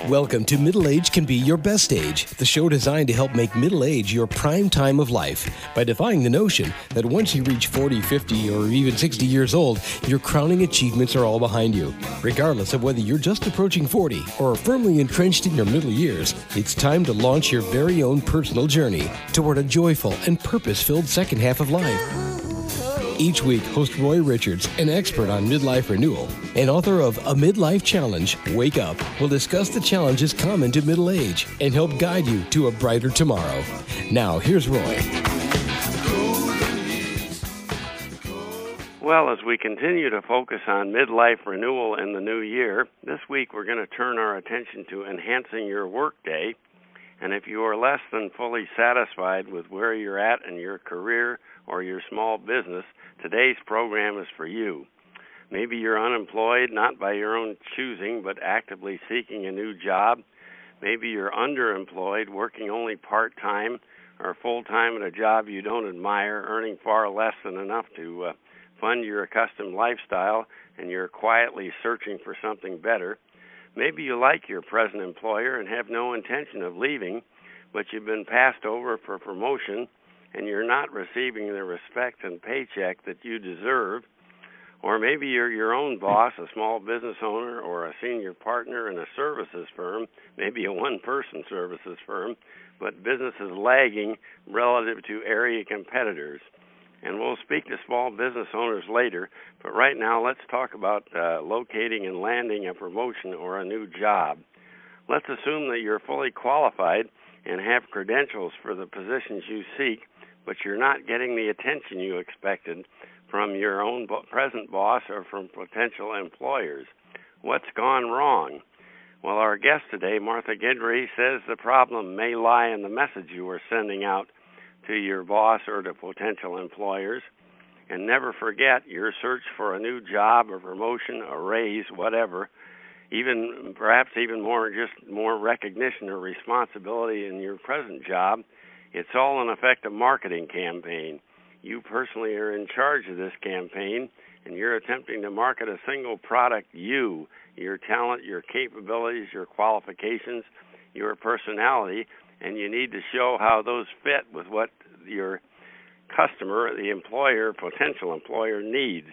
Welcome to Middle Age Can Be Your Best Age, the show designed to help make middle age your prime time of life by defying the notion that once you reach 40, 50, or even 60 years old, your crowning achievements are all behind you. Regardless of whether you're just approaching 40 or are firmly entrenched in your middle years, it's time to launch your very own personal journey toward a joyful and purpose-filled second half of life. Each week, host Roy Richards, an expert on midlife renewal and author of A Midlife Challenge, Wake Up, will discuss the challenges common to middle age and help guide you to a brighter tomorrow. Now, here's Roy. Well, as we continue to focus on midlife renewal in the new year, this week we're going to turn our attention to enhancing your workday. And if you are less than fully satisfied with where you're at in your career or your small business, today's program is for you. Maybe you're unemployed, not by your own choosing, but actively seeking a new job. Maybe you're underemployed, working only part-time or full-time at a job you don't admire, earning far less than enough to fund your accustomed lifestyle, and you're quietly searching for something better. Maybe you like your present employer and have no intention of leaving, but you've been passed over for promotion and you're not receiving the respect and paycheck that you deserve. Or maybe you're your own boss, a small business owner, or a senior partner in a services firm, maybe a one-person services firm, but business is lagging relative to area competitors. And we'll speak to small business owners later, but right now let's talk about locating and landing a promotion or a new job. Let's assume that you're fully qualified and have credentials for the positions you seek, but you're not getting the attention you expected from your own present boss or from potential employers. What's gone wrong? Well, our guest today, Martha Guidry, says the problem may lie in the message you are sending out to your boss or to potential employers. And never forget, your search for a new job, a promotion, a raise, whatever, perhaps even more recognition or responsibility in your present job, it's all an effective marketing campaign. You personally are in charge of this campaign, and you're attempting to market a single product, you, your talent, your capabilities, your qualifications, your personality, and you need to show how those fit with what your customer, the employer, potential employer needs.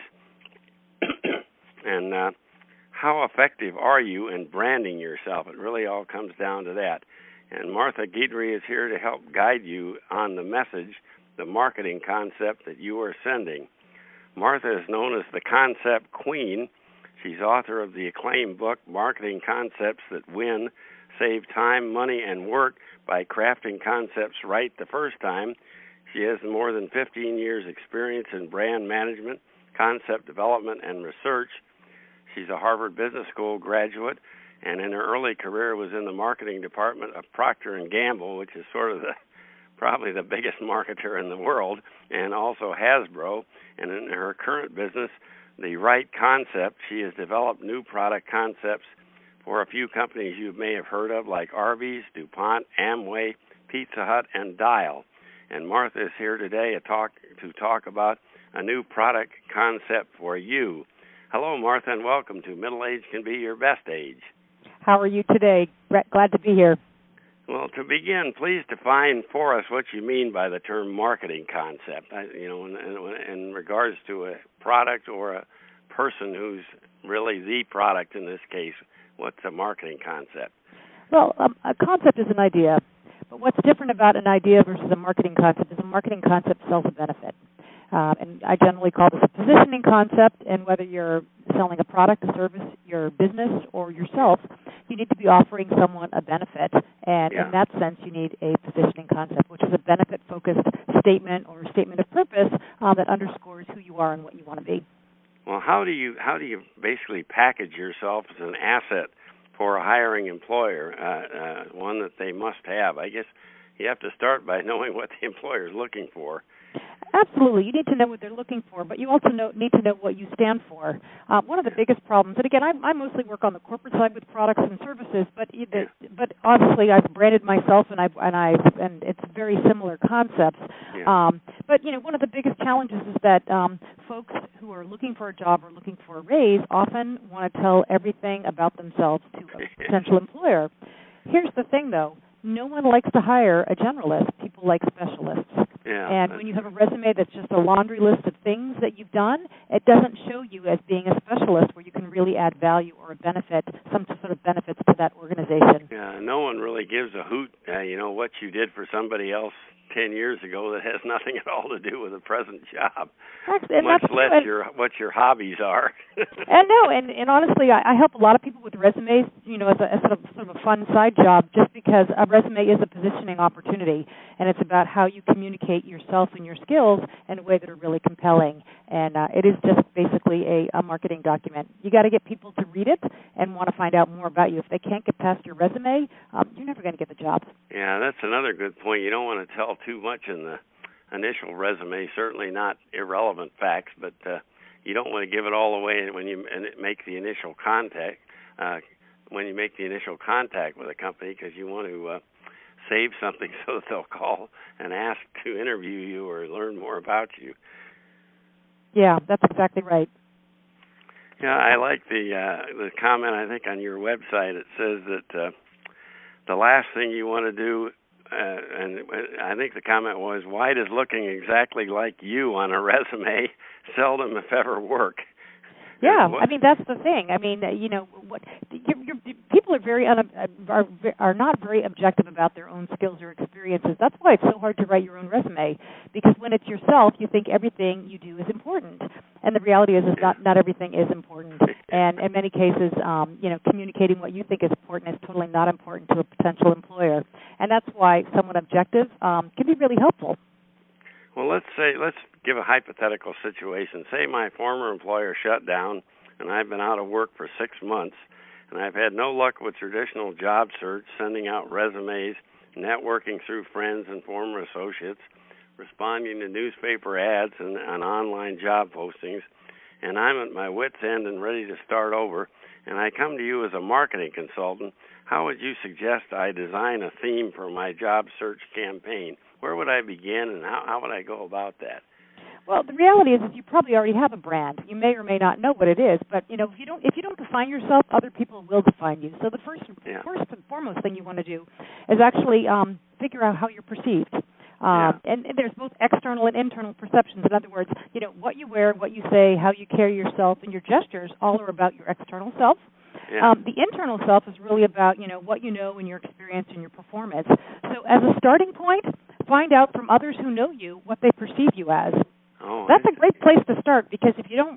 And how effective are you in branding yourself? It really all comes down to that. And Martha Guidry is here to help guide you on the message, the marketing concept that you are sending. Martha is known as the Concept Queen. She's author of the acclaimed book, Marketing Concepts That Win, Save Time, Money, and Work by Crafting Concepts Right the First Time. She has more than 15 years' experience in brand management, concept development, and research. She's a Harvard Business School graduate, and in her early career was in the marketing department of Procter & Gamble, which is sort of probably the biggest marketer in the world, and also Hasbro. And in her current business, The Right Concept, she has developed new product concepts for a few companies you may have heard of, like Arby's, DuPont, Amway, Pizza Hut, and Dial. And Martha is here today to talk about a new product concept for you. Hello, Martha, and welcome to Middle Age Can Be Your Best Age. How are you today? Glad to be here. Well, to begin, please define for us what you mean by the term marketing concept, in regards to a product or a person who's really the product in this case. What's a marketing concept? Well, a concept is an idea, but what's different about an idea versus a marketing concept is a marketing concept sells a benefit. And I generally call this a positioning concept, and whether you're selling a product, a service, your business, or yourself, you need to be offering someone a benefit. And in that sense, you need a positioning concept, which is a benefit-focused statement or statement of purpose that underscores who you are and what you want to be. Well, how do you basically package yourself as an asset for a hiring employer, one that they must have? I guess you have to start by knowing what the employer is looking for. Absolutely. You need to know what they're looking for, but you also need to know what you stand for. One of the biggest problems, and again, I mostly work on the corporate side with products and services, but obviously I've branded myself, and it's very similar concepts. But But, one of the biggest challenges is that folks who are looking for a job or looking for a raise often want to tell everything about themselves to a potential employer. Here's the thing, though. No one likes to hire a generalist. People like specialists. Yeah, and when you have a resume that's just a laundry list of things that you've done, it doesn't show you as being a specialist where you can really add value or a benefit, some sort of benefits to that organization. Yeah, no one really gives a hoot, what you did for somebody else 10 years ago that has nothing at all to do with the present job, much less what your hobbies are. And honestly, I help a lot of people with resumes, as a sort of a fun side job, just because a resume is a positioning opportunity, and it's about how you communicate yourself and your skills in a way that are really compelling. And it is just basically a marketing document. You got to get people to read it and want to find out more about you. If they can't get past your resume, you're never going to get the job. Yeah, that's another good point. You don't want to tell too much in the initial resume, certainly not irrelevant facts, but you don't want to give it all away when you make the initial contact. When you make the initial contact with a company, because you want to save something so that they'll call and ask to interview you or learn more about you. Yeah, that's exactly right. Yeah, I like the comment, I think, on your website. It says that the last thing you want to do, and I think the comment was, why does looking exactly like you on a resume seldom, if ever, work? Yeah, that's the thing. People are not very objective about their own skills or experiences. That's why it's so hard to write your own resume, because when it's yourself, you think everything you do is important, and the reality is not everything is important. And in many cases, communicating what you think is important is totally not important to a potential employer, and that's why someone objective can be really helpful. Well, let's give a hypothetical situation. Say my former employer shut down, and I've been out of work for 6 months, and I've had no luck with traditional job search, sending out resumes, networking through friends and former associates, responding to newspaper ads and online job postings, and I'm at my wit's end and ready to start over, and I come to you as a marketing consultant. How would you suggest I design a theme for my job search campaign? Where would I begin, and how would I go about that? Well, the reality is you probably already have a brand. You may or may not know what it is, but if you don't define yourself, other people will define you. So the first and foremost thing you want to do is actually figure out how you're perceived. And there's both external and internal perceptions. In other words, what you wear, what you say, how you carry yourself, and your gestures all are about your external self. Yeah. The internal self is really about, what you know and your experience and your performance. So as a starting point, find out from others who know you what they perceive you as. Oh, that's a great place to start, because if you're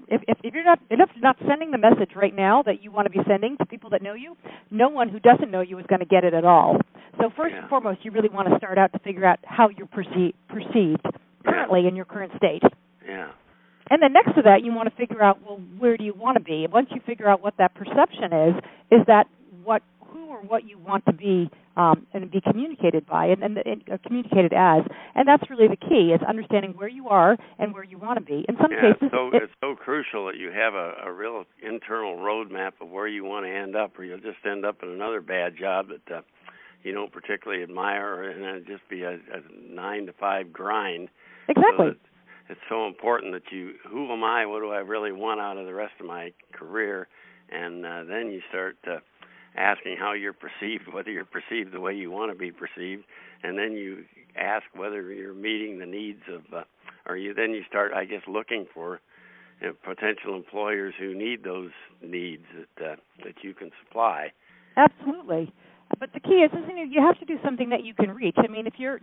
not sending the message right now that you want to be sending to people that know you, no one who doesn't know you is going to get it at all. So first and foremost, you really want to start out to figure out how you're perceived currently in your current state. Yeah. And then next to that, you want to figure out, well, where do you want to be? And once you figure out what that perception is that who or what you want to be and be communicated by and communicated as. And that's really the key, is understanding where you are and where you want to be. In some cases, it's so crucial that you have a real internal roadmap of where you want to end up, or you'll just end up in another bad job that you don't particularly admire, and it'll just be a 9-to-5 grind. Exactly. So it's so important that who am I, what do I really want out of the rest of my career, and then you start asking how you're perceived, whether you're perceived the way you want to be perceived, and then you ask whether you're meeting the needs of, then you start, I guess, looking for potential employers who need those needs that you can supply. Absolutely. But the key is you have to do something that you can reach. I mean, if you're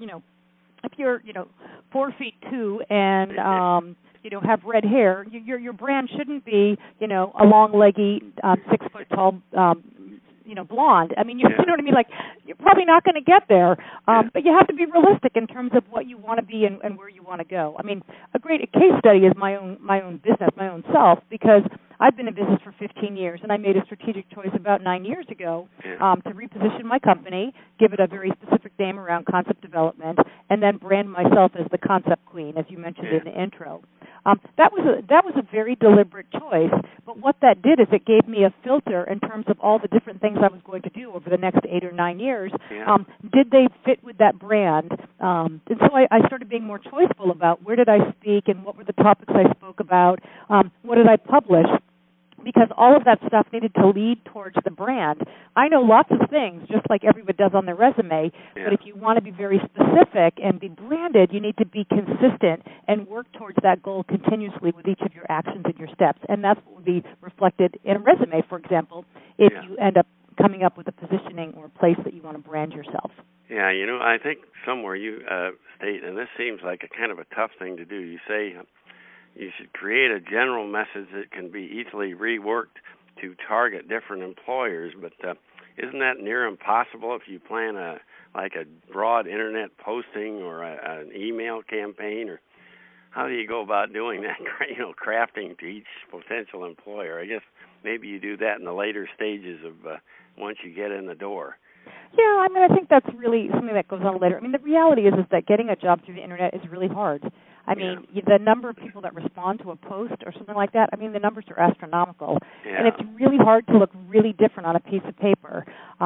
4'2" and have red hair, your brand shouldn't be a long leggy 6 foot tall blonde. I mean, you know what I mean? Like, you're probably not going to get there, but you have to be realistic in terms of what you want to be and where you want to go. I mean, a great case study is my own business, my own self, because I've been in business for 15 years, and I made a strategic choice about 9 years ago to reposition my company, give it a very specific name around concept development, and then brand myself as the concept queen, as you mentioned in the intro. That was a very deliberate choice. But what that did is it gave me a filter in terms of all the different things I was going to do over the next 8 or 9 years. Yeah. Did they fit with that brand? And so I started being more choiceful about where did I speak and what were the topics I spoke about. What did I publish? Because all of that stuff needed to lead towards the brand. I know lots of things, just like everyone does on their resume, but if you want to be very specific and be branded, you need to be consistent and work towards that goal continuously with each of your actions and your steps. And that's what would be reflected in a resume, for example, if you end up coming up with a positioning or a place that you want to brand yourself. Yeah, I think somewhere you state, and this seems like a kind of a tough thing to do, you say you should create a general message that can be easily reworked to target different employers, but isn't that near impossible if you plan a broad internet posting or an email campaign? Or how do you go about doing that, crafting to each potential employer? I guess maybe you do that in the later stages of once you get in the door. Yeah, I think that's really something that goes on later. The reality is that getting a job through the internet is really hard. The number of people that respond to a post or something like that, the numbers are astronomical. Yeah. And it's really hard to look really different on a piece of paper.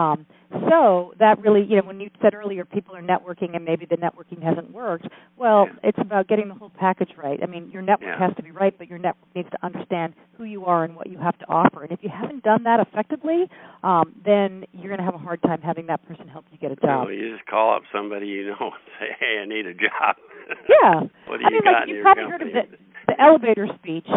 So that really, when you said earlier people are networking and maybe the networking hasn't worked, it's about getting the whole package right. Your network has to be right, but your network needs to understand who you are and what you have to offer. And if you haven't done that effectively, then you're going to have a hard time having that person help you get a job. You just call up somebody and say, hey, I need a job. Yeah. What do you got in you've your probably company? heard of the elevator speech.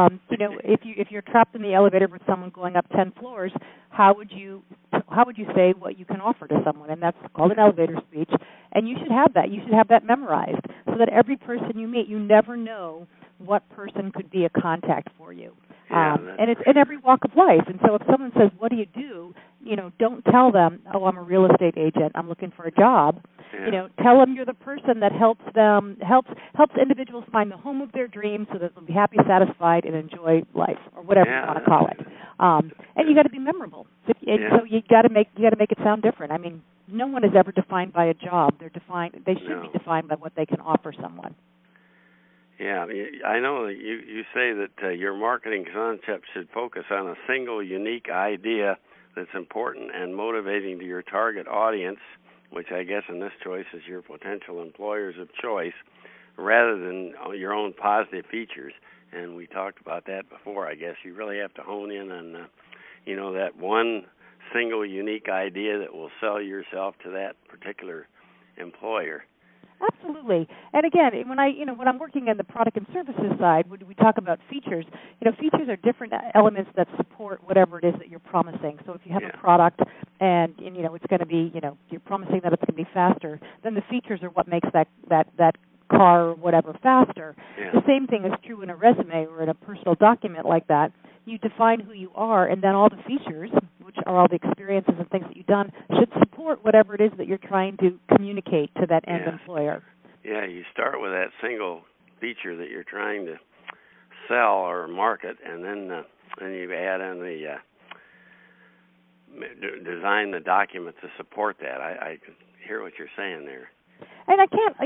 If you're trapped in the elevator with someone going up 10 floors, how would you say what you can offer to someone? And that's called an elevator speech. And you should have that. You should have that memorized so that every person you meet, you never know what person could be a contact for you. And it's in every walk of life. And so if someone says, what do you do? Don't tell them, oh, I'm a real estate agent, I'm looking for a job. Yeah. Tell them you're the person that helps individuals find the home of their dreams so that they'll be happy, satisfied, and enjoy life, or whatever you want to call it. And you got to be memorable. So you got to make it sound different. No one is ever defined by a job. They should be defined by what they can offer someone. Yeah, I know that you say that your marketing concept should focus on a single unique idea that's important and motivating to your target audience, which I guess in this choice is your potential employers of choice, rather than your own positive features. And we talked about that before. I guess you really have to hone in on, that one single unique idea that will sell yourself to that particular employer. Absolutely. And again, when I'm working in the product and services side, when we talk about features, features are different elements that support whatever it is that you're promising. So if you have a product and it's going to be, you're promising that it's going to be faster, then the features are what makes that car or whatever faster. Yeah. The same thing is true in a resume or in a personal document like that. You define who you are, and then all the features, which are all the experiences and things that you've done, should support whatever it is that you're trying to communicate to that end employer. Yeah, you start with that single feature that you're trying to sell or market, and then you add in the design the document to support that. I can hear what you're saying there. And I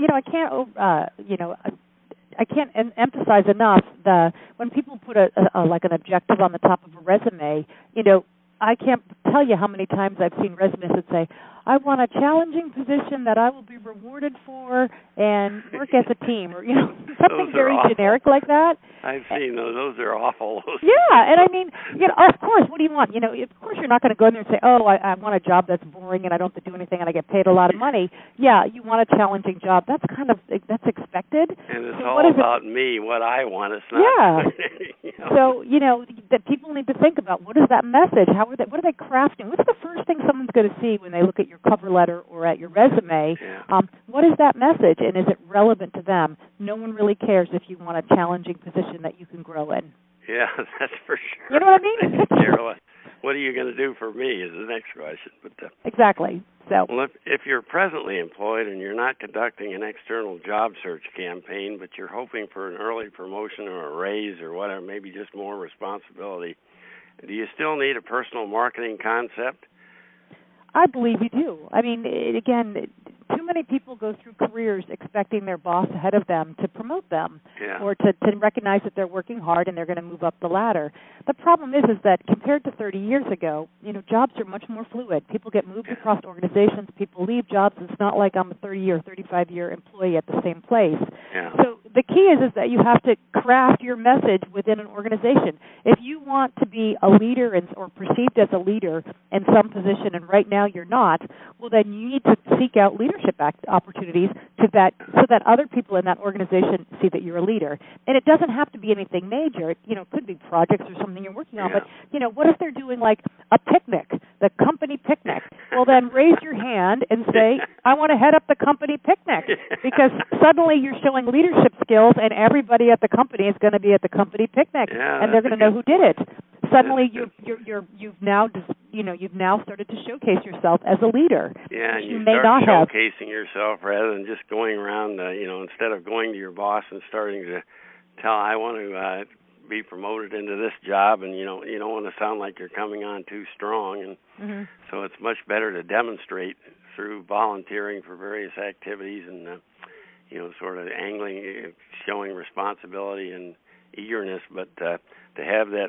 can't emphasize enough when people put an objective on the top of a resume, I can't tell you how many times I've seen resumes that say, I want a challenging position that I will be rewarded for and work as a team, or something very generic like that. I've seen those. Those are awful. Yeah, and of course, what do you want? Of course you're not going to go in there and say, oh, I want a job that's boring and I don't have to do anything and I get paid a lot of money. Yeah, you want a challenging job. That's expected. And it's all about me, what I want. It's not. Yeah. So, that people need to think about, what is that message? What are they crafting? What's the first thing someone's going to see when they look at your cover letter or at your resume? Yeah. What is that message, and is it relevant to them? No one really cares if you want a challenging position that you can grow in. Yeah, that's for sure. You know what I mean? What are you going to do for me is the next question. But exactly. So, well, if you're presently employed and you're not conducting an external job search campaign, but you're hoping for an early promotion or a raise or whatever, maybe just more responsibility, do you still need a personal marketing concept? I believe you do. Again, too many people go through careers expecting their boss ahead of them to promote them or to recognize that they're working hard and they're going to move up the ladder. The problem is that compared to 30 years ago, jobs are much more fluid. People get moved across organizations. People leave jobs. It's not like I'm a 30 or 35-year employee at the same place. Yeah. So the key is that you have to craft your message within an organization. If you want to be a leader or perceived as a leader in some position, and right now you're not, well, then you need to seek out leadership opportunities so that other people in that organization see that you're a leader. And it doesn't have to be anything major. It could be projects or something you're working on. But what if they're doing like a picnic, the company picnic? Well, then raise your hand and say, I want to head up the company picnic, because suddenly you're showing leadership skills, and everybody at the company is going to be at the company picnic, and they're going to know who did it. Suddenly, you've now started to showcase yourself as a leader. Yeah, and you start showcasing yourself rather than just going around. Instead of going to your boss and starting to tell, I want to be promoted into this job, and you don't want to sound like you're coming on too strong, and so it's much better to demonstrate through volunteering for various activities and sort of showing responsibility and eagerness, but to have that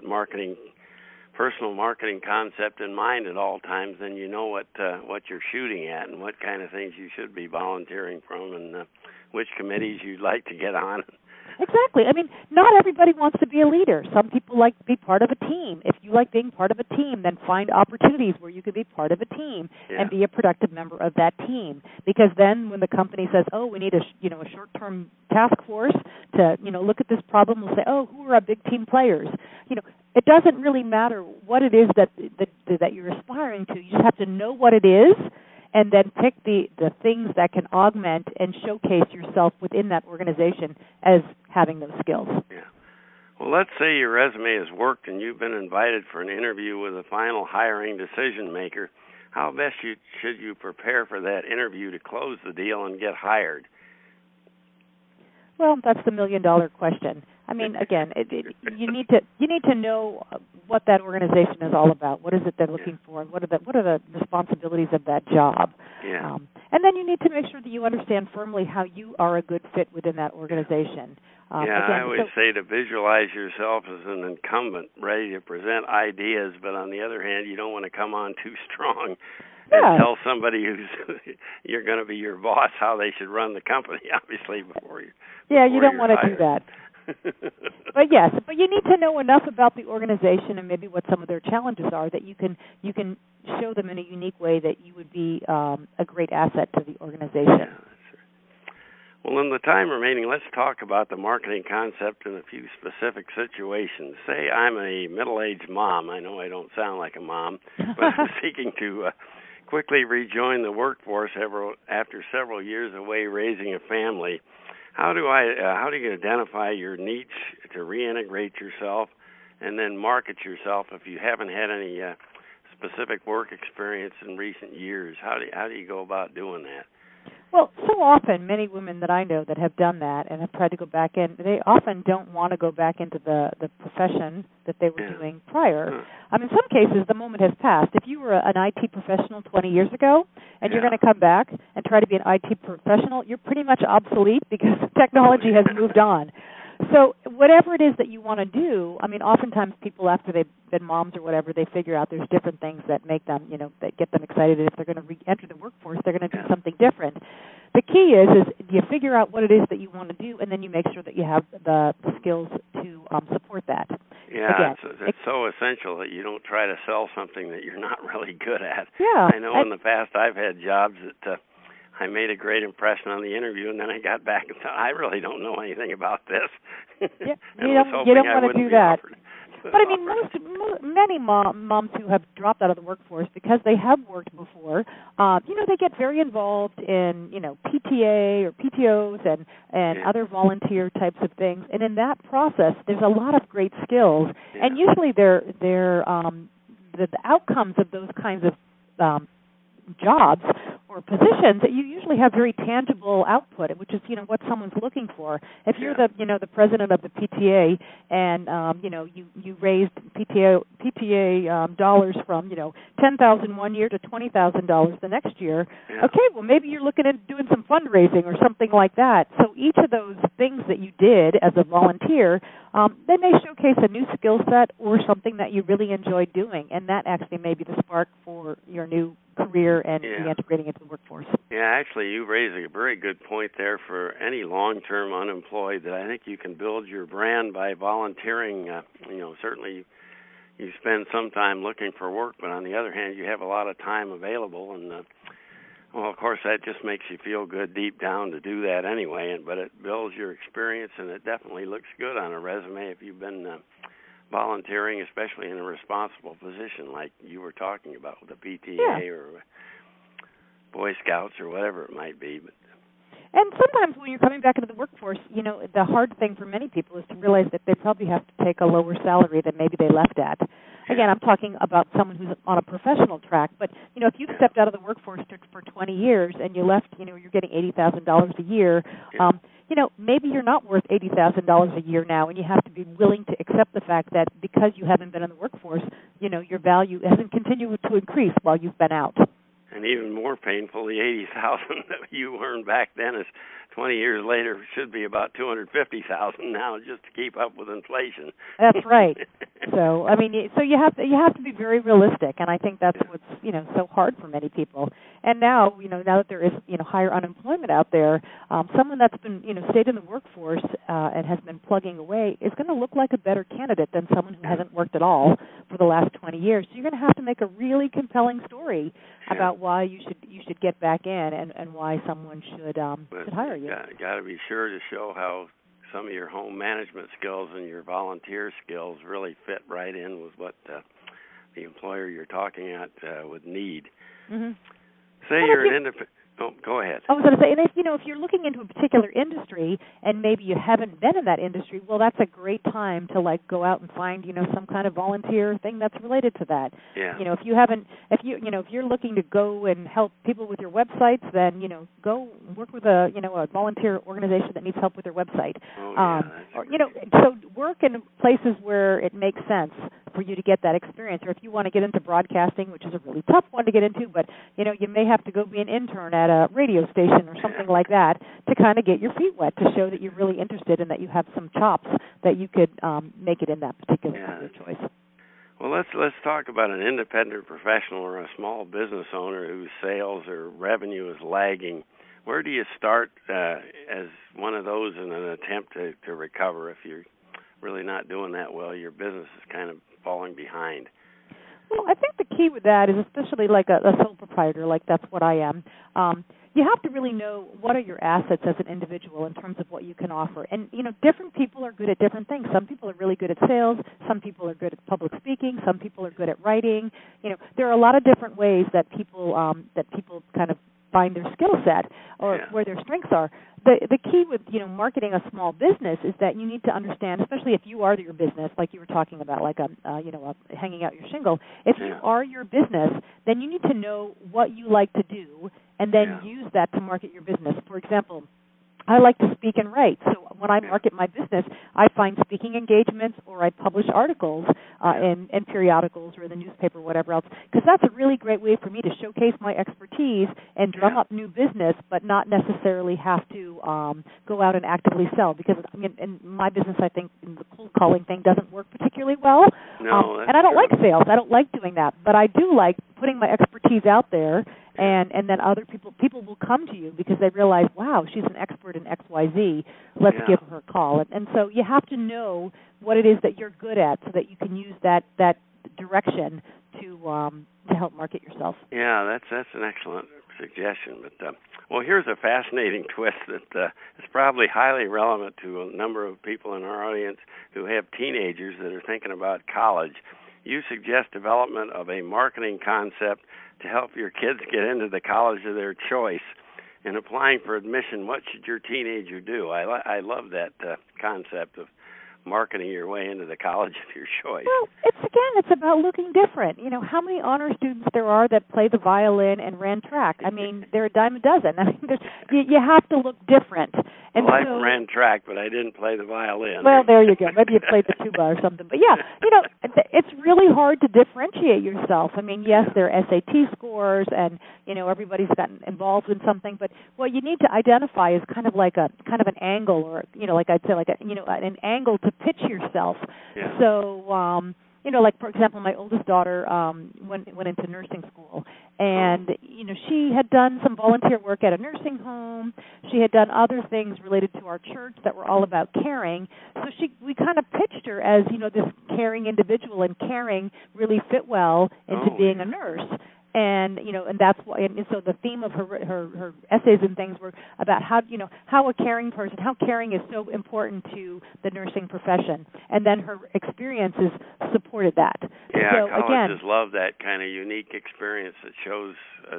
personal marketing concept in mind at all times, then you know what you're shooting at and what kind of things you should be volunteering from, and which committees you'd like to get on. Exactly. I mean, not everybody wants to be a leader. Some people like to be part of a team. If you like being part of a team, then find opportunities where you can be part of a team and be a productive member of that team. Because then when the company says, oh, we need a short-term task force to, look at this problem, we'll say, oh, who are our big team players? It doesn't really matter what it is that you're aspiring to. You just have to know what it is, and then pick the things that can augment and showcase yourself within that organization as having those skills. Yeah. Well, let's say your resume has worked and you've been invited for an interview with a final hiring decision maker. How best should you prepare for that interview to close the deal and get hired? Well, that's the million-dollar question. I mean, again, you need to know what that organization is all about. What is it they're looking for, and what are the responsibilities of that job? Yeah. And then you need to make sure that you understand firmly how you are a good fit within that organization. I always say to visualize yourself as an incumbent, ready to present ideas, but on the other hand, you don't want to come on too strong and tell somebody you're going to be your boss how they should run the company, obviously, before you. Yeah, you don't want to do that. But you need to know enough about the organization and maybe what some of their challenges are that you can show them in a unique way that you would be a great asset to the organization. Yeah, that's right. Well, in the time remaining, let's talk about the marketing concept in a few specific situations. Say I'm a middle-aged mom. I know I don't sound like a mom, but I'm seeking to quickly rejoin the workforce after several years away raising a family. How do you identify your niche to reintegrate yourself and then market yourself if you haven't had any specific work experience in recent years? How do you go about doing that? Well, so often, many women that I know that have done that and have tried to go back in, they often don't want to go back into the profession that they were doing prior. I mean, in some cases, the moment has passed. If you were an IT professional 20 years ago and you're going to come back and try to be an IT professional, you're pretty much obsolete because technology has moved on. So whatever it is that you want to do, I mean, oftentimes people after they've been moms or whatever, they figure out there's different things that make them, that get them excited. If they're going to re-enter the workforce, they're going to do something different. The key is you figure out what it is that you want to do, and then you make sure that you have the skills to support that. Yeah, again, it's so essential that you don't try to sell something that you're not really good at. Yeah. I know in the past I've had jobs that I made a great impression on the interview, and then I got back and thought, I really don't know anything about this. Yeah, you don't want to do that. But I mean, many moms who have dropped out of the workforce because they have worked before, they get very involved in, PTA or PTOs and other volunteer types of things. And in that process, there's a lot of great skills. Yeah. And usually the outcomes of those kinds of jobs for positions, you usually have very tangible output, which is, what someone's looking for. If you're the president of the PTA and, you raised PTA dollars from, $10,000 one year to $20,000 the next year, okay, well, maybe you're looking at doing some fundraising or something like that. So each of those things that you did as a volunteer, they may showcase a new skill set or something that you really enjoy doing, and that actually may be the spark for your new career and reintegrating into the workforce. Yeah, actually, you raise a very good point there for any long-term unemployed, that I think you can build your brand by volunteering. Certainly you spend some time looking for work, but on the other hand, you have a lot of time available, and well, of course, that just makes you feel good deep down to do that anyway, but it builds your experience, and it definitely looks good on a resume if you've been volunteering, especially in a responsible position like you were talking about with the PTA or Boy Scouts or whatever it might be. And sometimes when you're coming back into the workforce, the hard thing for many people is to realize that they probably have to take a lower salary than maybe they left at. Again, I'm talking about someone who's on a professional track, but, if you've stepped out of the workforce for 20 years and you left, you're getting $80,000 a year, maybe you're not worth $80,000 a year now, and you have to be willing to accept the fact that because you haven't been in the workforce, your value hasn't continued to increase while you've been out. And even more painful, the $80,000 that you earned back then is 20 years later should be about $250,000 now, just to keep up with inflation. That's right. So you have to be very realistic, and I think that's what's so hard for many people. And now now that there is higher unemployment out there, someone that's been stayed in the workforce and has been plugging away is going to look like a better candidate than someone who hasn't worked at all for the last 20 years. So you're going to have to make a really compelling story about why you should get back in and why someone should hire you. Got to be sure to show how some of your home management skills and your volunteer skills really fit right in with what the employer you're talking at would need. Mm-hmm. Say you're an independent. Oh, go ahead. I was going to say, and if you're looking into a particular industry and maybe you haven't been in that industry, well, that's a great time to go out and find some kind of volunteer thing that's related to that. Yeah. If you're looking to go and help people with your websites, then go work with a volunteer organization that needs help with their website. So work in places where it makes sense for you to get that experience. Or if you want to get into broadcasting, which is a really tough one to get into, but you may have to go be an intern at a radio station or something like that to kind of get your feet wet, to show that you're really interested and that you have some chops that you could make it in that particular career choice. Well, let's talk about an independent professional or a small business owner whose sales or revenue is lagging. Where do you start as one of those in an attempt to recover if you're really not doing that well? Your business is kind of falling behind. Well, I think the key with that is, especially like a sole proprietor, like that's what I am, you have to really know what are your assets as an individual in terms of what you can offer. And, different people are good at different things. Some people are really good at sales. Some people are good at public speaking. Some people are good at writing. There are a lot of different ways that people kind of find their skill set or where their strengths are. The key with marketing a small business is that you need to understand, especially if you are your business, like you were talking about, like hanging out your shingle. If you are your business, then you need to know what you like to do and then use that to market your business. For example, I like to speak and write. So when I market my business, I find speaking engagements or I publish articles in periodicals or the newspaper, whatever else, because that's a really great way for me to showcase my expertise and drum up new business, but not necessarily have to go out and actively sell. Because in my business, I think the cold calling thing doesn't work particularly well. No, and I don't like sales. I don't like doing that. But I do like putting my expertise out there. And then other people will come to you because they realize, wow, she's an expert in XYZ. Let's give her a call. And so you have to know what it is that you're good at so that you can use that direction to help market yourself. Yeah, that's an excellent suggestion. But well, here's a fascinating twist that is probably highly relevant to a number of people in our audience who have teenagers that are thinking about college. You suggest development of a marketing concept to help your kids get into the college of their choice. In applying for admission, what should your teenager do? I love that concept of marketing your way into the college of your choice. Well, it's about looking different. You know, how many honor students there are that play the violin and ran track? I mean, they're a dime a dozen. I mean, you have to look different. And well, I ran track, but I didn't play the violin. Well, there you go. Maybe you played the tuba or something. But yeah, you know, it's really hard to differentiate yourself. I mean, yes, there are SAT scores, and you know, everybody's gotten involved in something. But what you need to identify is kind of an angle, or you know, like I'd say, an angle to pitch yourself. Yeah. So. You know, like for example, my oldest daughter went into nursing school, and you know, she had done some volunteer work at a nursing home. She had done other things related to our church that were all about caring. So we kind of pitched her as, you know, this caring individual, and caring really fit well into being a nurse. And you know, and that's why. And so the theme of her essays and things were about how a caring person, how caring is so important to the nursing profession. And then her experiences supported that. Yeah, so, colleges love that kind of unique experience that shows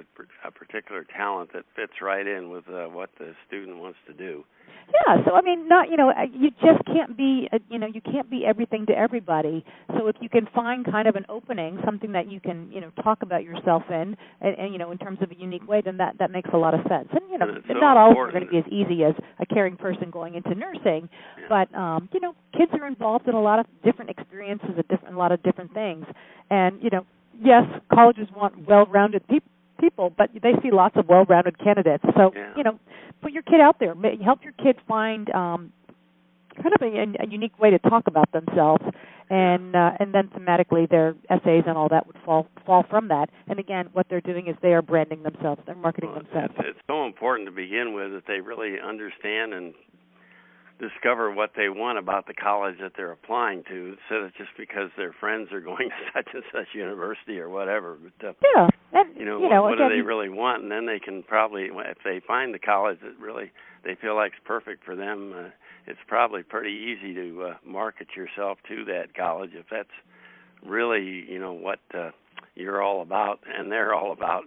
a particular talent that fits right in with what the student wants to do. Yeah, so I mean, you just can't be, you can't be everything to everybody. So if you can find kind of an opening, something that you can, talk about yourself in, and in terms of a unique way, then that makes a lot of sense. And not all are going to be as easy as a caring person going into nursing, but kids are involved in a lot of different experiences, a lot of different things, and yes, colleges want well-rounded people, but they see lots of well-rounded candidates. So, put your kid out there. Help your kid find kind of a unique way to talk about themselves, and then thematically their essays and all that would fall from that. And again, what they're doing is they are branding themselves. They're marketing themselves. It's so important to begin with that they really understand and discover what they want about the college that they're applying to, instead of just because their friends are going to such and such university or whatever. But what do they really want? And then they can probably, if they find the college that really they feel like is perfect for them, it's probably pretty easy to market yourself to that college if that's really what you're all about and they're all about.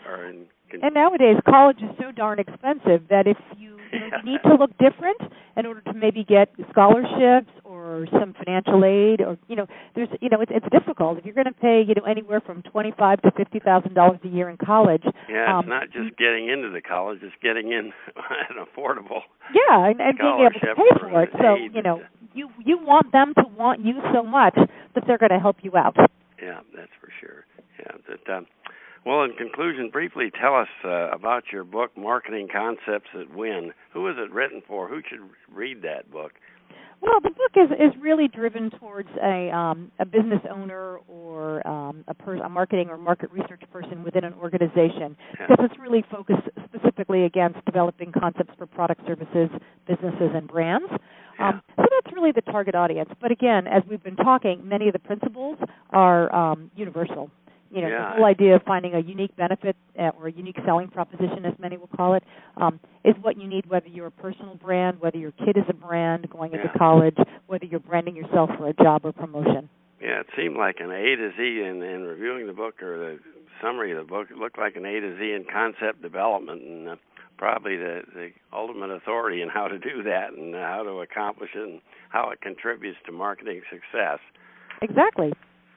And nowadays, college is so darn expensive that if you need to look different in order to maybe get scholarships or some financial aid, or there's it's difficult if you're going to pay anywhere from $25,000 to $50,000 a year in college. Yeah, it's not just getting into the college; it's getting in an affordable. Yeah, and being able to pay for it. So you want them to want you so much that they're going to help you out. Yeah, that's for sure. Yeah, well, in conclusion, briefly tell us about your book, Marketing Concepts That Win. Who is it written for? Who should read that book? Well, the book is really driven towards a business owner or a marketing or market research person within an organization, because it's really focused specifically against developing concepts for product, services, businesses, and brands. So that's really the target audience. But again, as we've been talking, many of the principles are universal. The whole idea of finding a unique benefit or a unique selling proposition, as many will call it, is what you need, whether you're a personal brand, whether your kid is a brand going into college, whether you're branding yourself for a job or promotion. Yeah, it seemed like an A to Z in reviewing the book, or the summary of the book. It looked like an A to Z in concept development, and probably the ultimate authority in how to do that and how to accomplish it and how it contributes to marketing success. Exactly.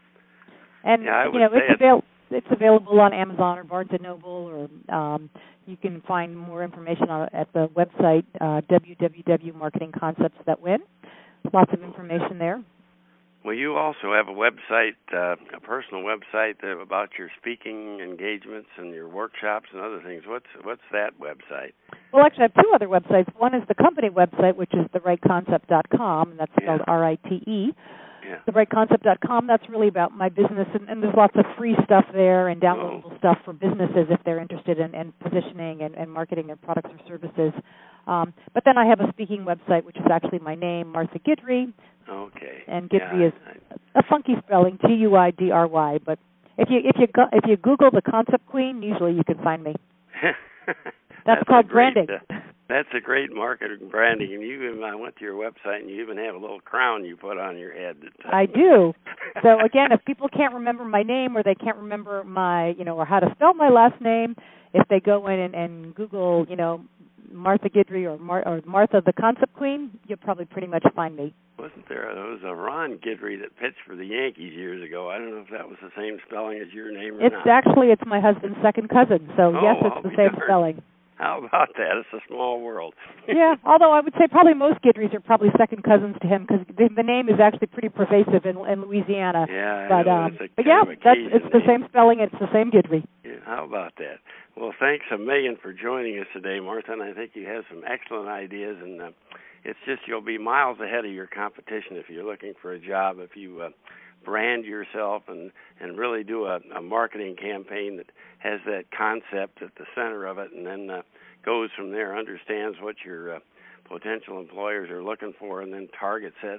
And it's available on Amazon or Barnes & Noble, or you can find more information at the website www.marketingconceptsthatwin. Lots of information there. Well, you also have a website, a personal website about your speaking engagements and your workshops and other things. What's that website? Well, actually, I have two other websites. One is the company website, which is therightconcept.com, and that's spelled RITE. Yeah. TheRightConcept.com, that's really about my business, and there's lots of free stuff there and downloadable stuff for businesses if they're interested in positioning and marketing their products or services. But then I have a speaking website, which is actually my name, Martha Guidry. Okay. And Guidry is a funky spelling, Guidry. But if you Google the Concept Queen, usually you can find me. That's called branding. That's a great marketing branding, and I went to your website, and you even have a little crown you put on your head. I do. So again, if people can't remember my name, or they can't remember my, or how to spell my last name, if they go in and Google, Martha Guidry or Martha the Concept Queen, you'll probably pretty much find me. Wasn't there was a Ron Guidry that pitched for the Yankees years ago? I don't know if that was the same spelling as your name or not. It's my husband's second cousin, so yes, it's the same spelling. How about that? It's a small world. Yeah, although I would say probably most Guidrys are probably second cousins to him because the name is actually pretty pervasive in Louisiana. Yeah, but yeah, it's the same spelling. It's the same Guidry. Yeah, how about that? Well, thanks a million for joining us today, Martha. And I think you have some excellent ideas, and it's just you'll be miles ahead of your competition if you're looking for a job. If you brand yourself and really do a marketing campaign that has that concept at the center of it, and then goes from there, understands what your potential employers are looking for, and then targets that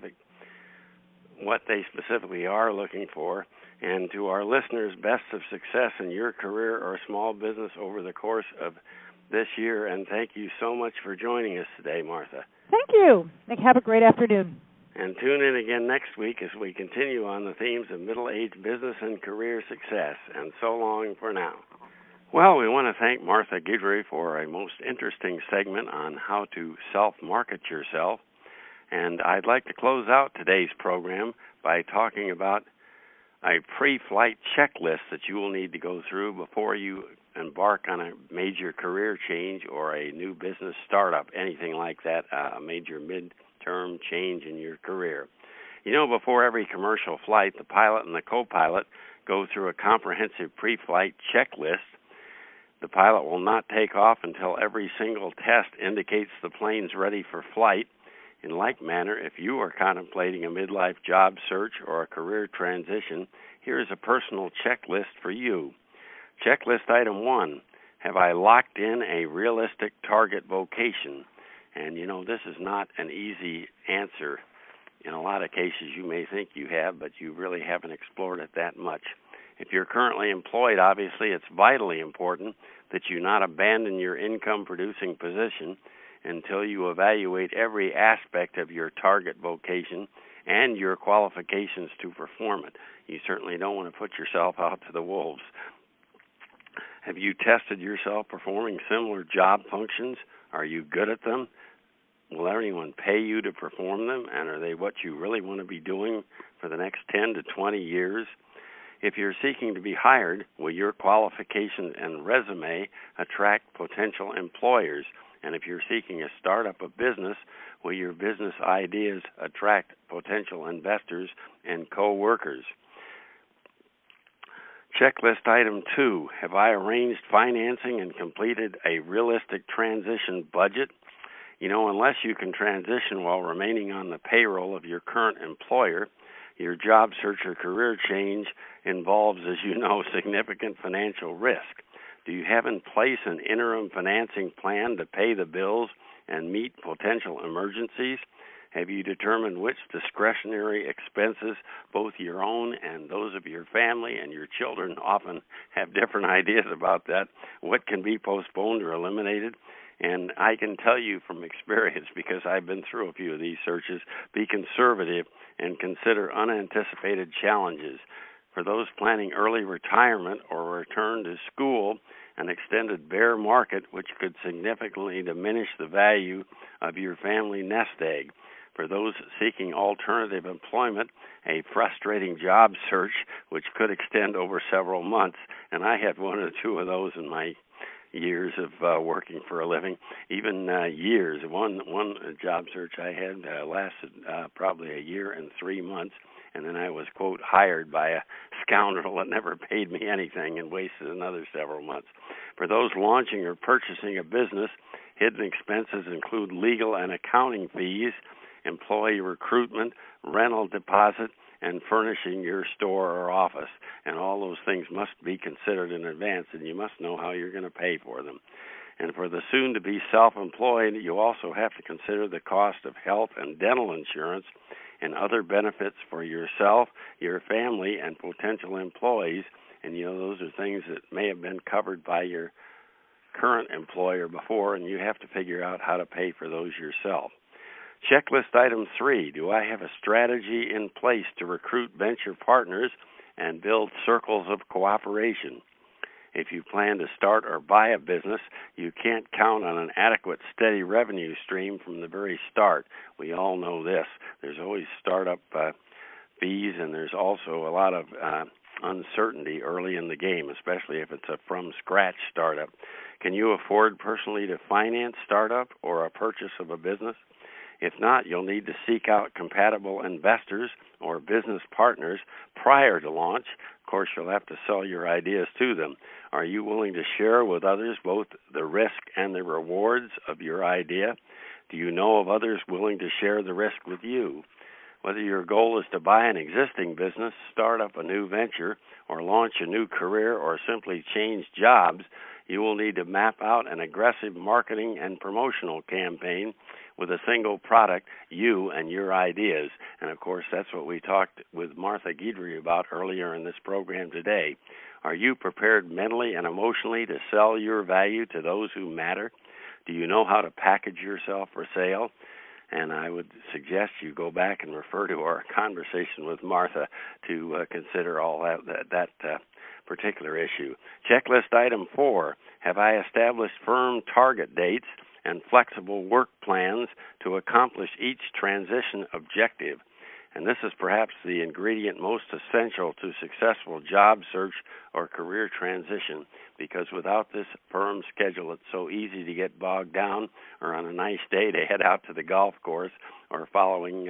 what they specifically are looking for. And to our listeners, best of success in your career or small business over the course of this year. And thank you so much for joining us today, Martha. Thank you. Have a great afternoon. And tune in again next week as we continue on the themes of middle-aged business and career success. And so long for now. Well, we want to thank Martha Guidry for a most interesting segment on how to self-market yourself. And I'd like to close out today's program by talking about a pre-flight checklist that you will need to go through before you embark on a major career change or a new business startup, anything like that, a major mid-term change in your career. You know, before every commercial flight, the pilot and the co-pilot go through a comprehensive pre-flight checklist. The pilot will not take off until every single test indicates the plane's ready for flight. In like manner, if you are contemplating a midlife job search or a career transition, here is a personal checklist for you. Checklist item 1, have I locked in a realistic target vocation? And, you know, this is not an easy answer. In a lot of cases, you may think you have, but you really haven't explored it that much. If you're currently employed, obviously, it's vitally important that you not abandon your income-producing position until you evaluate every aspect of your target vocation and your qualifications to perform it. You certainly don't want to put yourself out to the wolves. Have you tested yourself performing similar job functions? Are you good at them? Will anyone pay you to perform them? And are they what you really want to be doing for the next 10 to 20 years? If you're seeking to be hired, will your qualifications and resume attract potential employers? And if you're seeking a startup of business, will your business ideas attract potential investors and co-workers? Checklist item 2, have I arranged financing and completed a realistic transition budget? You know, unless you can transition while remaining on the payroll of your current employer, your job search or career change involves, as you know, significant financial risk. Do you have in place an interim financing plan to pay the bills and meet potential emergencies? Have you determined which discretionary expenses, both your own and those of your family and your children often have different ideas about that, what can be postponed or eliminated? And I can tell you from experience, because I've been through a few of these searches, be conservative and consider unanticipated challenges. For those planning early retirement or return to school, an extended bear market, which could significantly diminish the value of your family nest egg. For those seeking alternative employment, a frustrating job search, which could extend over several months. And I had one or two of those in my years of working for a living, even years. One job search I had lasted probably a year and 3 months, and then I was, quote, hired by a scoundrel that never paid me anything and wasted another several months. For those launching or purchasing a business, hidden expenses include legal and accounting fees, employee recruitment, rental deposit, and furnishing your store or office. And all those things must be considered in advance, and you must know how you're going to pay for them. And for the soon-to-be self-employed, you also have to consider the cost of health and dental insurance and other benefits for yourself, your family, and potential employees. And, you know, those are things that may have been covered by your current employer before, and you have to figure out how to pay for those yourself. Checklist item 3, do I have a strategy in place to recruit venture partners and build circles of cooperation? If you plan to start or buy a business, you can't count on an adequate, steady revenue stream from the very start. We all know this. There's always startup fees, and there's also a lot of uncertainty early in the game, especially if it's a from-scratch startup. Can you afford personally to finance startup or a purchase of a business? If not, you'll need to seek out compatible investors or business partners prior to launch. Of course, you'll have to sell your ideas to them. Are you willing to share with others both the risk and the rewards of your idea? Do you know of others willing to share the risk with you? Whether your goal is to buy an existing business, start up a new venture, or launch a new career, or simply change jobs, you will need to map out an aggressive marketing and promotional campaign with a single product, you and your ideas. And, of course, that's what we talked with Martha Guidry about earlier in this program today. Are you prepared mentally and emotionally to sell your value to those who matter? Do you know how to package yourself for sale? And I would suggest you go back and refer to our conversation with Martha to consider all that particular issue. Checklist item 4, have I established firm target dates and flexible work plans to accomplish each transition objective? And this is perhaps the ingredient most essential to successful job search or career transition, because without this firm schedule, it's so easy to get bogged down, or on a nice day to head out to the golf course, or following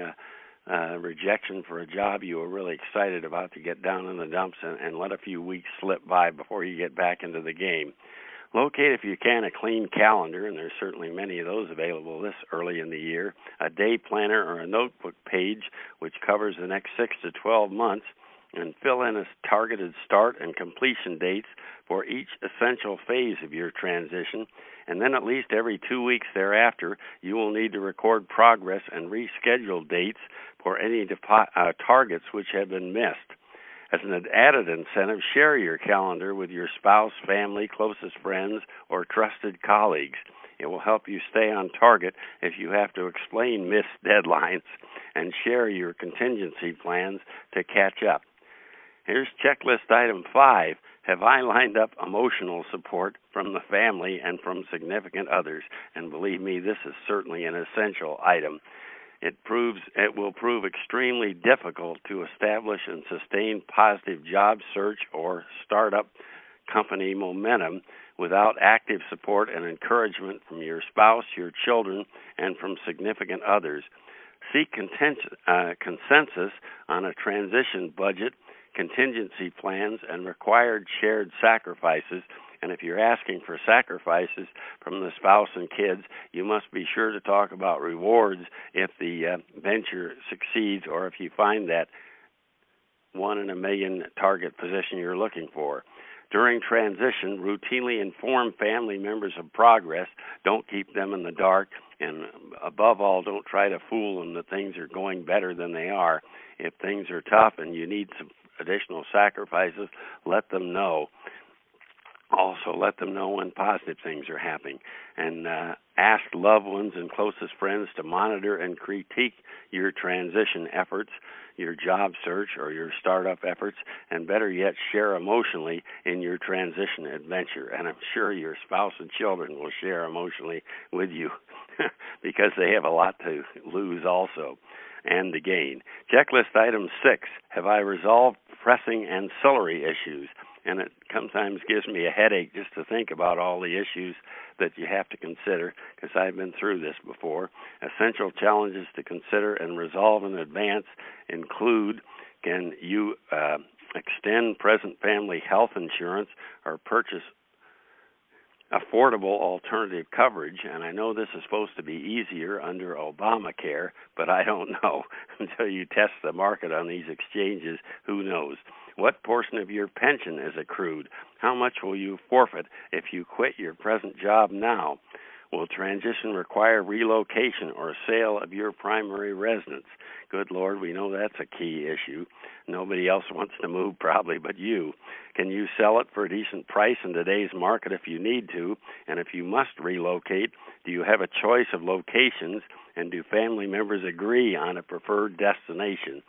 rejection for a job you were really excited about, to get down in the dumps and let a few weeks slip by before you get back into the game. Locate, if you can, a clean calendar, and there's certainly many of those available this early in the year, a day planner or a notebook page which covers the next 6 to 12 months, and fill in a targeted start and completion dates for each essential phase of your transition. And then at least every 2 weeks thereafter, you will need to record progress and reschedule dates for any targets which have been missed. As an added incentive, share your calendar with your spouse, family, closest friends, or trusted colleagues. It will help you stay on target if you have to explain missed deadlines, and share your contingency plans to catch up. Here's checklist item 5. Have I lined up emotional support from the family and from significant others? And believe me, this is certainly an essential item. It will prove extremely difficult to establish and sustain positive job search or startup company momentum without active support and encouragement from your spouse, your children, and from significant others. Seek consensus on a transition budget, contingency plans, and required shared sacrifices. And if you're asking for sacrifices from the spouse and kids, you must be sure to talk about rewards if the venture succeeds, or if you find that 1 in a million target position you're looking for. During transition, routinely inform family members of progress. Don't keep them in the dark. And above all, don't try to fool them that things are going better than they are. If things are tough and you need some additional sacrifices, let them know. Also, let them know when positive things are happening. And ask loved ones and closest friends to monitor and critique your transition efforts, your job search, or your startup efforts, and better yet, share emotionally in your transition adventure. And I'm sure your spouse and children will share emotionally with you because they have a lot to lose also and to gain. Checklist item 6, have I resolved pressing ancillary issues? And it sometimes gives me a headache just to think about all the issues that you have to consider, because I've been through this before. Essential challenges to consider and resolve in advance include, can you extend present family health insurance or purchase affordable alternative coverage? And I know this is supposed to be easier under Obamacare, but I don't know. Until you test the market on these exchanges, who knows? What portion of your pension is accrued? How much will you forfeit if you quit your present job now? Will transition require relocation or sale of your primary residence? Good Lord, we know that's a key issue. Nobody else wants to move probably but you. Can you sell it for a decent price in today's market if you need to? And if you must relocate, do you have a choice of locations, and do family members agree on a preferred destination?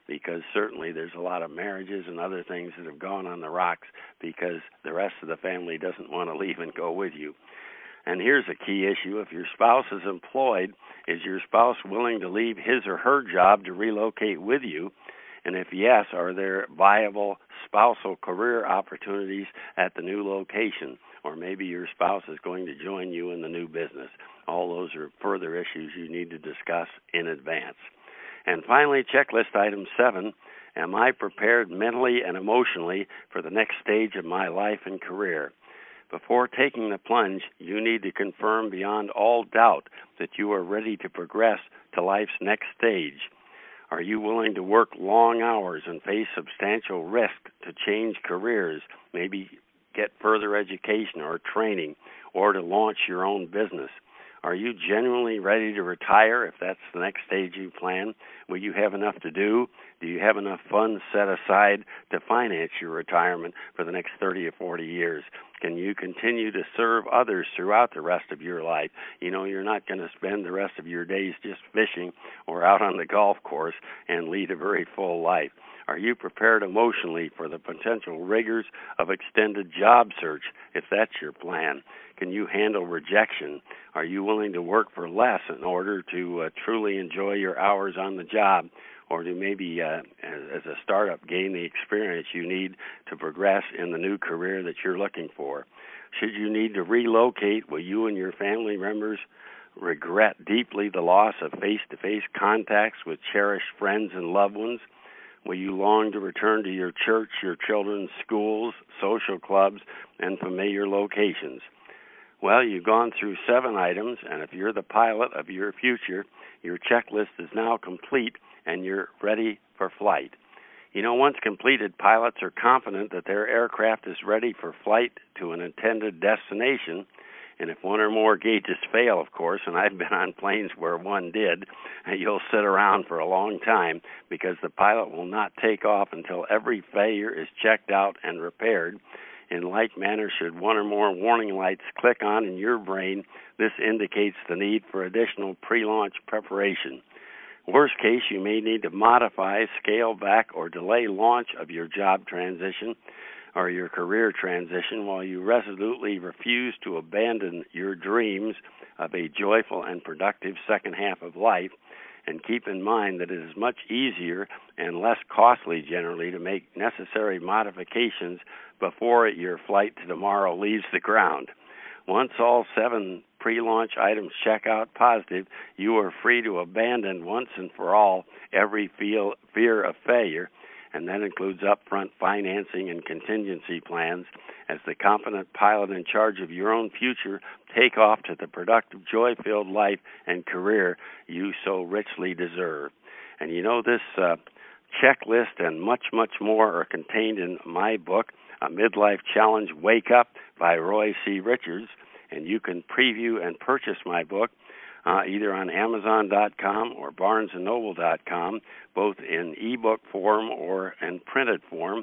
because certainly there's a lot of marriages and other things that have gone on the rocks because the rest of the family doesn't want to leave and go with you. And here's a key issue. If your spouse is employed, is your spouse willing to leave his or her job to relocate with you? And if yes, are there viable spousal career opportunities at the new location? Or maybe your spouse is going to join you in the new business. All those are further issues you need to discuss in advance. And finally, checklist item 7, am I prepared mentally and emotionally for the next stage of my life and career? Before taking the plunge, you need to confirm beyond all doubt that you are ready to progress to life's next stage. Are you willing to work long hours and face substantial risk to change careers, maybe get further education or training, or to launch your own business? Are you genuinely ready to retire if that's the next stage you plan? Will you have enough to do? Do you have enough funds set aside to finance your retirement for the next 30 or 40 years? Can you continue to serve others throughout the rest of your life? You know, you're not going to spend the rest of your days just fishing or out on the golf course and lead a very full life. Are you prepared emotionally for the potential rigors of extended job search, if that's your plan? Can you handle rejection? Are you willing to work for less in order to truly enjoy your hours on the job, or to maybe, as a startup, gain the experience you need to progress in the new career that you're looking for? Should you need to relocate, will you and your family members regret deeply the loss of face-to-face contacts with cherished friends and loved ones? Will you long to return to your church, your children's schools, social clubs, and familiar locations? Well, you've gone through 7 items, and if you're the pilot of your future, your checklist is now complete and you're ready for flight. You know, once completed, pilots are confident that their aircraft is ready for flight to an intended destination. And if one or more gauges fail, of course, and I've been on planes where one did, you'll sit around for a long time because the pilot will not take off until every failure is checked out and repaired. In like manner, should one or more warning lights click on in your brain, this indicates the need for additional pre-launch preparation. Worst case, you may need to modify, scale back, or delay launch of your job transition or your career transition while you resolutely refuse to abandon your dreams of a joyful and productive second half of life. And keep in mind that it is much easier and less costly generally to make necessary modifications before your flight to tomorrow leaves the ground. Once all 7 pre-launch items check out positive, you are free to abandon once and for all every fear of failure, and that includes upfront financing and contingency plans. As the competent pilot in charge of your own future, take off to the productive, joy-filled life and career you so richly deserve. And you know, this checklist and much, much more are contained in my book, A Midlife Challenge Wake Up by Roy C. Richards, and you can preview and purchase my book either on Amazon.com or BarnesandNoble.com, both in ebook form or in printed form.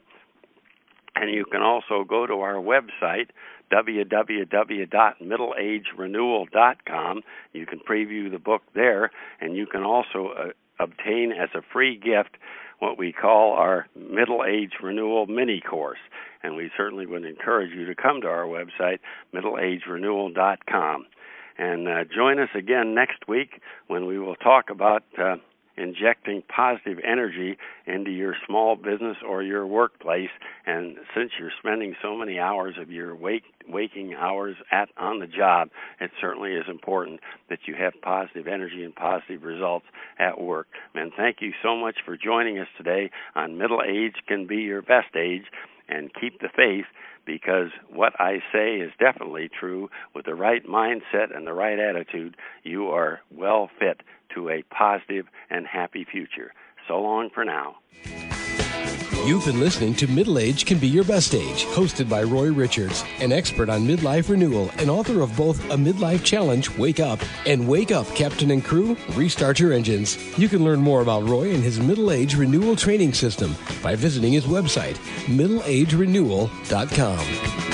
And you can also go to our website, www.middleagerenewal.com. You can preview the book there, and you can also obtain as a free gift what we call our Middle Age Renewal mini course. And we certainly would encourage you to come to our website, middleagerenewal.com. And join us again next week when we will talk about injecting positive energy into your small business or your workplace. And since you're spending so many hours of your waking hours on the job, it certainly is important that you have positive energy and positive results at work. And thank you so much for joining us today on Middle Age Can Be Your Best Age. And keep the faith, because what I say is definitely true. With the right mindset and the right attitude, you are well fit to a positive and happy future. So long for now. You've been listening to Middle Age Can Be Your Best Age, hosted by Roy Richards, an expert on midlife renewal and author of both A Midlife Challenge, Wake Up, and Wake Up, Captain and Crew, Restart Your Engines. You can learn more about Roy and his Middle Age Renewal Training System by visiting his website, middleagerenewal.com.